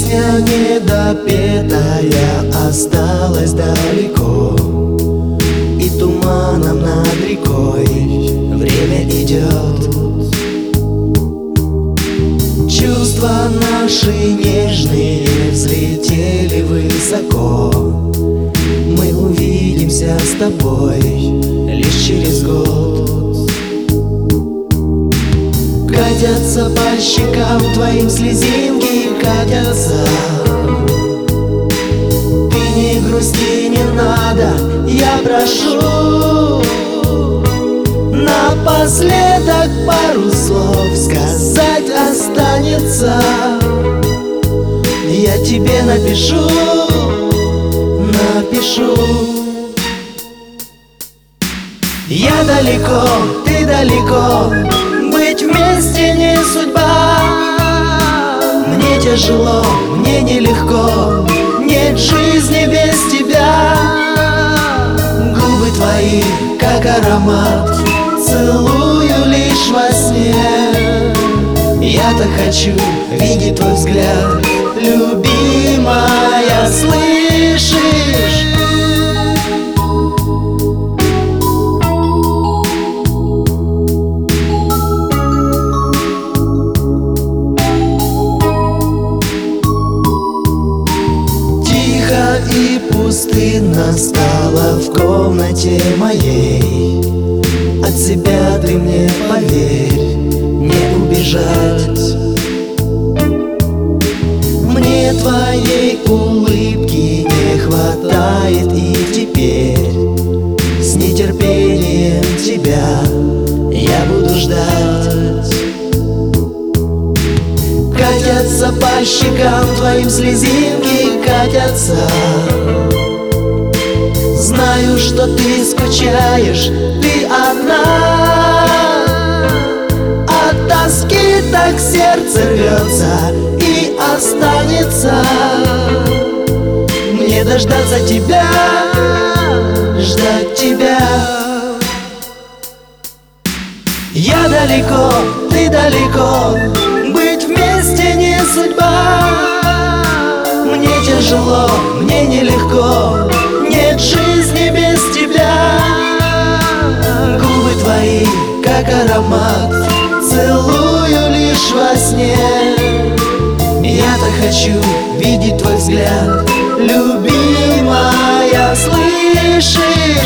Песня недопетая осталась далеко, и туманом над рекой время идет. Чувства наши нежные взлетели высоко. Мы увидимся с тобой лишь через год. Катятся по щекам твоим слезинки, катятся. Ты не грусти, не надо, я прошу. Напоследок пару слов сказать останется. Я тебе напишу. Я далеко, ты далеко, быть вместе не судьба. Мне тяжело, мне нелегко, нет жизни без тебя. Губы твои, как аромат, целую лишь во сне. Я-то хочу видеть твой взгляд, любимая, слышишь? Тихо и пустынно стало в комнате моей. От себя ты мне поверь, не убежать. Мне твоей улыбки не хватает, и теперь с нетерпением тебя я буду ждать. Катятся по щекам твоим слезинки, катятся. Знаю, что ты скучаешь, ты одна. От тоски так сердце рвется и останется. Мне дождаться тебя, ждать тебя. Я далеко, ты далеко, быть вместе не судьба. Мне тяжело, мне нелегко, нет жизни без тебя. Губы твои, как аромат, целую лишь во сне. Я-то хочу видеть твой взгляд, любимая, слышишь?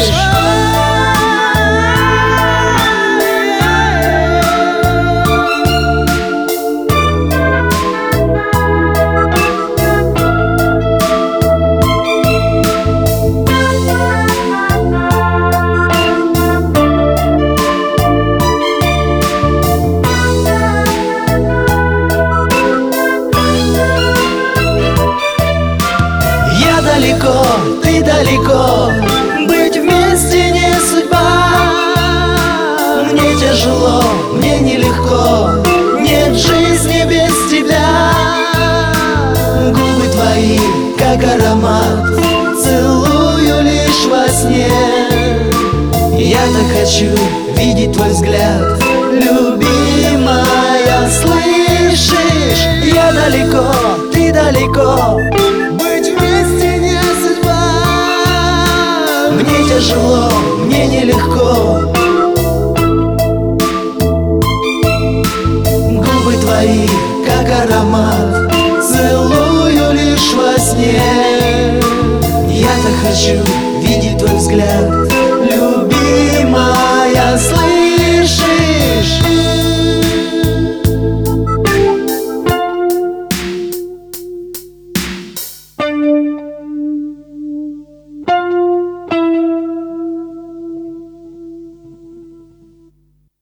Далеко, ты далеко, быть вместе не судьба. Мне тяжело, мне нелегко, нет жизни без тебя. Губы твои, как аромат, целую лишь во сне. Я-то хочу видеть твой взгляд, любимая, слышишь? Я далеко, ты далеко, мне тяжело, мне нелегко. Губы твои, как аромат, целую лишь во сне. Я-то хочу видеть твой взгляд,